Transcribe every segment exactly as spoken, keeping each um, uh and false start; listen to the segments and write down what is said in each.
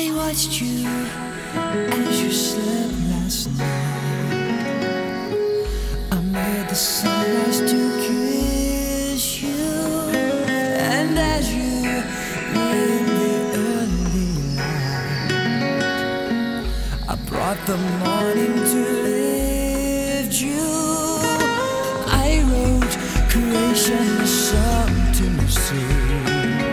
I watched you as you slept last night. I made the sunrise to kiss you, and as you lay in the early light, I brought the morning to lift you. I wrote creation a song to sing,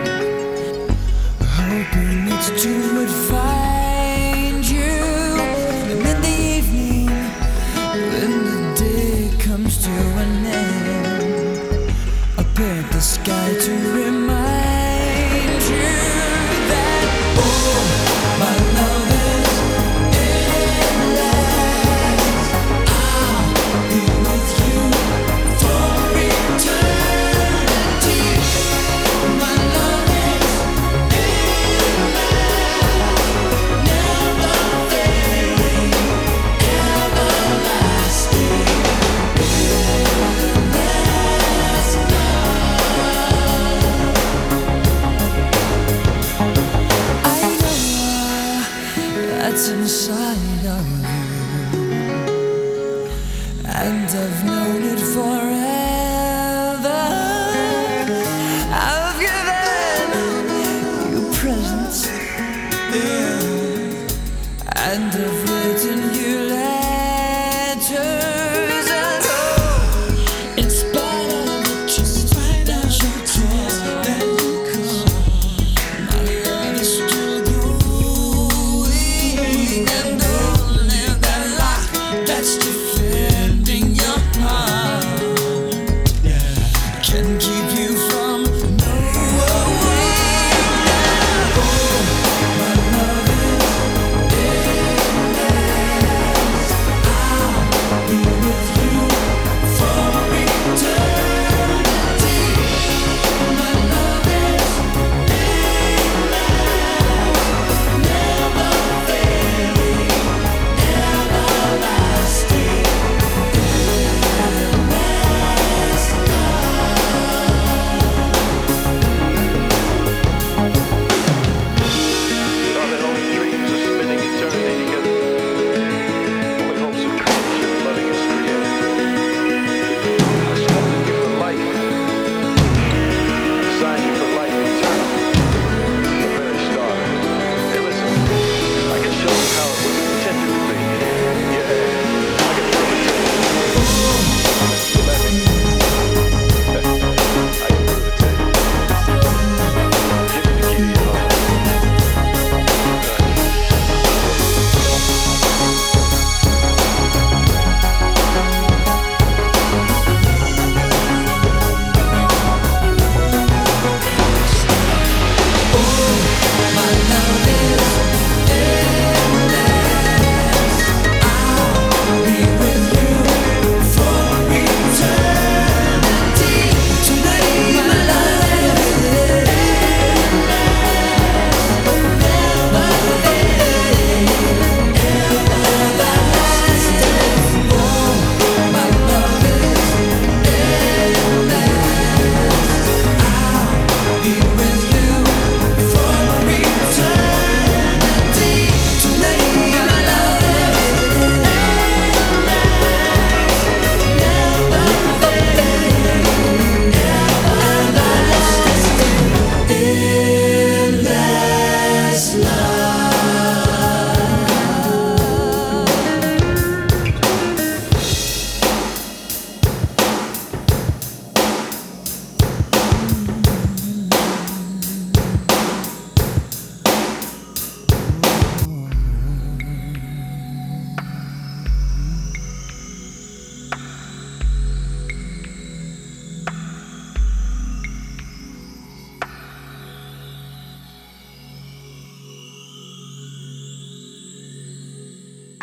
hoping it's true would find you. And in the evening, when the day comes to an end, I paint the sky to remind